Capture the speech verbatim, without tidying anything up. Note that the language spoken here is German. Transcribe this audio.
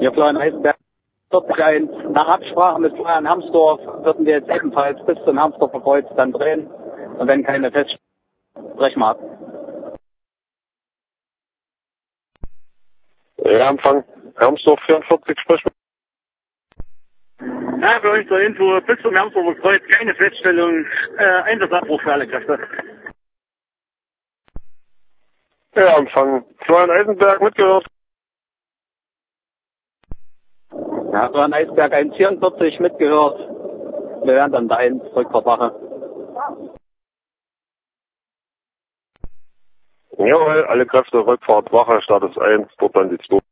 Ja, Florian Eisenberg vierzig eins. Nach Absprache mit Florian Hamsdorf würden wir jetzt ebenfalls bis zum Hamsdorfer Kreuz dann drehen. Und wenn keine Feststellung, brechen wir ab. Ja, Empfang. Hamsdorf vierundvierzig, sprechen wir. Ja, für euch zur Info, bis zum Hamsdorfer Kreuz keine Feststellung, äh, Einsatzabbruch für alle Kräfte. Ja, Empfang. Florian Eisenberg, mitgehört. Ja, Florian Eisenberg eins vierundvierzig, mitgehört. Wir werden dann da eins, Rückfahrtwache. Jawohl, alle Kräfte, Rückfahrt, Wache, Status eins, dort dann die zwei.